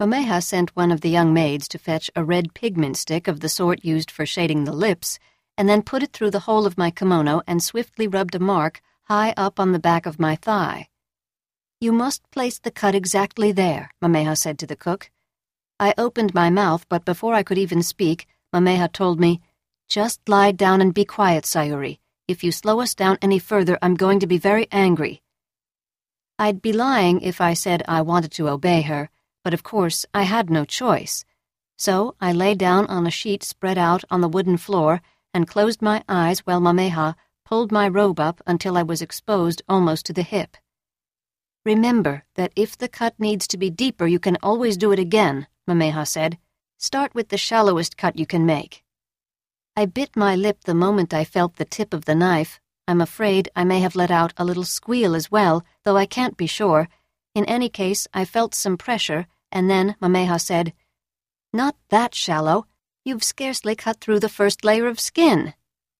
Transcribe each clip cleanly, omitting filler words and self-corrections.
Mameha sent one of the young maids to fetch a red pigment stick of the sort used for shading the lips, and then put it through the hole of my kimono and swiftly rubbed a mark high up on the back of my thigh. "You must place the cut exactly there," Mameha said to the cook. I opened my mouth, but before I could even speak, Mameha told me, "Just lie down and be quiet, Sayuri. If you slow us down any further, I'm going to be very angry." I'd be lying if I said I wanted to obey her, but of course I had no choice. So I lay down on a sheet spread out on the wooden floor and closed my eyes while Mameha pulled my robe up until I was exposed almost to the hip. "Remember that if the cut needs to be deeper, you can always do it again," Mameha said. "Start with the shallowest cut you can make." I bit my lip the moment I felt the tip of the knife. I'm afraid I may have let out a little squeal as well, though I can't be sure. In any case, I felt some pressure, and then Mameha said, "Not that shallow. You've scarcely cut through the first layer of skin."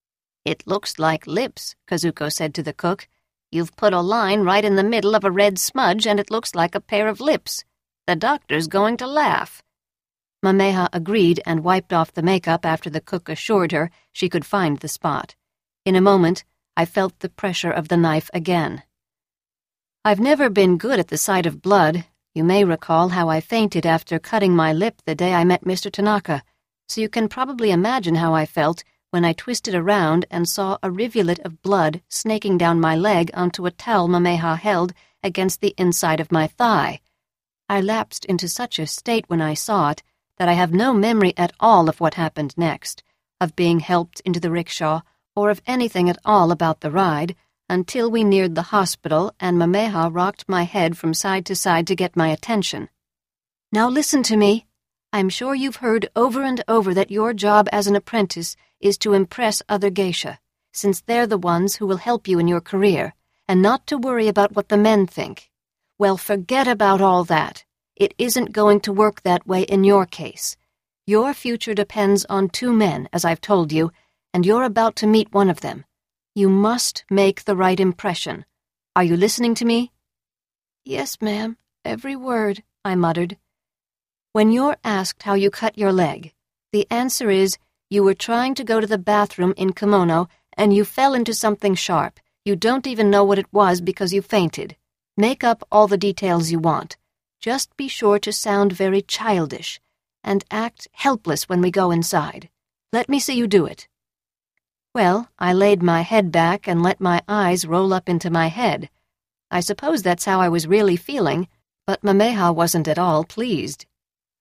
"It looks like lips," Kazuko said to the cook. "You've put a line right in the middle of a red smudge, and it looks like a pair of lips. The doctor's going to laugh." Mameha agreed and wiped off the makeup after the cook assured her she could find the spot. In a moment, I felt the pressure of the knife again. I've never been good at the sight of blood. You may recall how I fainted after cutting my lip the day I met Mr. Tanaka, so you can probably imagine how I felt when I twisted around and saw a rivulet of blood snaking down my leg onto a towel Mameha held against the inside of my thigh. I lapsed into such a state when I saw it that I have no memory at all of what happened next, of being helped into the rickshaw, or of anything at all about the ride, until we neared the hospital and Mameha rocked my head from side to side to get my attention. "Now listen to me. I'm sure you've heard over and over that your job as an apprentice is to impress other geisha, since they're the ones who will help you in your career, and not to worry about what the men think. Well, forget about all that. It isn't going to work that way in your case. Your future depends on 2 men, as I've told you, and you're about to meet one of them. You must make the right impression. Are you listening to me?" "Yes, ma'am, every word," I muttered. "When you're asked how you cut your leg, the answer is you were trying to go to the bathroom in kimono and you fell into something sharp. You don't even know what it was because you fainted. Make up all the details you want. Just be sure to sound very childish and act helpless when we go inside. Let me see you do it." Well, I laid my head back and let my eyes roll up into my head. I suppose that's how I was really feeling, but Mameha wasn't at all pleased.